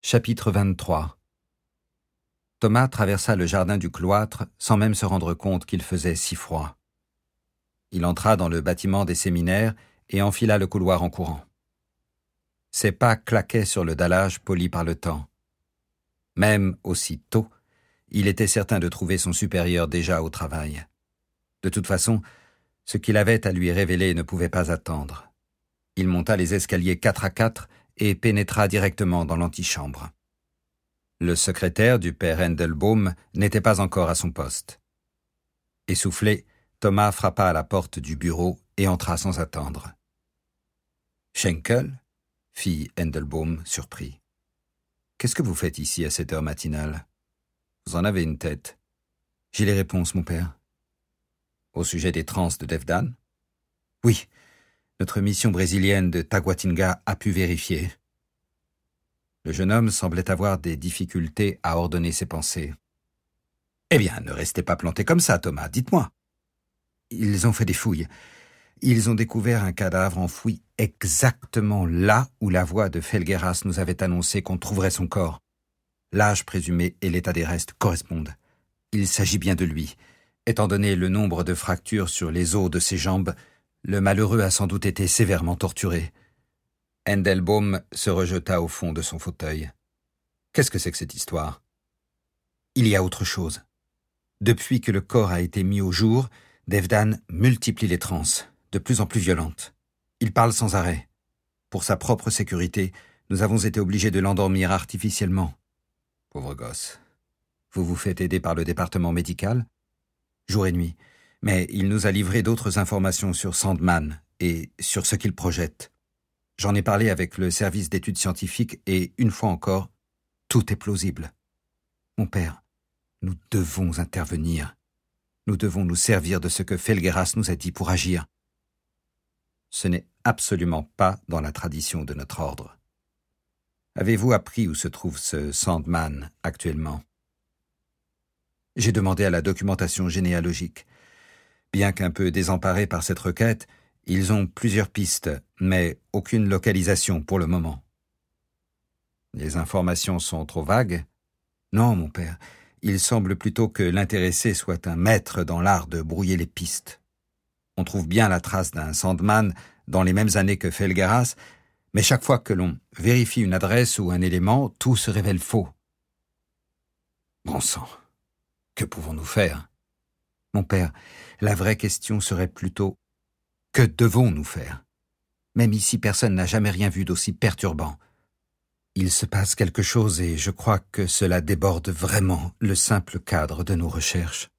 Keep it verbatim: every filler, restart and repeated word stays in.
Chapitre vingt-trois. Thomas traversa le jardin du cloître sans même se rendre compte qu'il faisait si froid. Il entra dans le bâtiment des séminaires et enfila le couloir en courant. Ses pas claquaient sur le dallage poli par le temps. Même aussitôt, il était certain de trouver son supérieur déjà au travail. De toute façon, ce qu'il avait à lui révéler ne pouvait pas attendre. Il monta les escaliers quatre à quatre et pénétra directement dans l'antichambre. Le secrétaire du père Endelbaum n'était pas encore à son poste. Essoufflé, Thomas frappa à la porte du bureau et entra sans attendre. « Schenkel » fit Endelbaum, surpris. « Qu'est-ce que vous faites ici à cette heure matinale ? Vous en avez une tête. »« J'ai les réponses, mon père. »« Au sujet des trans de Devdan ?»« Oui. Notre mission brésilienne de Taguatinga a pu vérifier. » Le jeune homme semblait avoir des difficultés à ordonner ses pensées. « Eh bien, ne restez pas planté comme ça, Thomas, dites-moi. » Ils ont fait des fouilles. Ils ont découvert un cadavre enfoui exactement là où la voix de Felgueiras nous avait annoncé qu'on trouverait son corps. L'âge présumé et l'état des restes correspondent. Il s'agit bien de lui. Étant donné le nombre de fractures sur les os de ses jambes, le malheureux a sans doute été sévèrement torturé. Endelbaum se rejeta au fond de son fauteuil. Qu'est-ce que c'est que cette histoire ? Il y a autre chose. Depuis que le corps a été mis au jour, Devdan multiplie les transes, de plus en plus violentes. Il parle sans arrêt. Pour sa propre sécurité, nous avons été obligés de l'endormir artificiellement. Pauvre gosse. Vous vous faites aider par le département médical ? Jour et nuit. Mais il nous a livré d'autres informations sur Sandman et sur ce qu'il projette. J'en ai parlé avec le service d'études scientifiques et, une fois encore, tout est plausible. Mon père, nous devons intervenir. Nous devons nous servir de ce que Felgueiras nous a dit pour agir. Ce n'est absolument pas dans la tradition de notre ordre. Avez-vous appris où se trouve ce Sandman actuellement ? J'ai demandé à la documentation généalogique. Bien qu'un peu désemparés par cette requête, ils ont plusieurs pistes, mais aucune localisation pour le moment. Les informations sont trop vagues ? Non, mon père. Il semble plutôt que l'intéressé soit un maître dans l'art de brouiller les pistes. On trouve bien la trace d'un Sandman dans les mêmes années que Felgueiras, mais chaque fois que l'on vérifie une adresse ou un élément, tout se révèle faux. Bon sang, que pouvons-nous faire ? Mon père, la vraie question serait plutôt « Que devons-nous faire ?» Même ici, personne n'a jamais rien vu d'aussi perturbant. Il se passe quelque chose et je crois que cela déborde vraiment le simple cadre de nos recherches.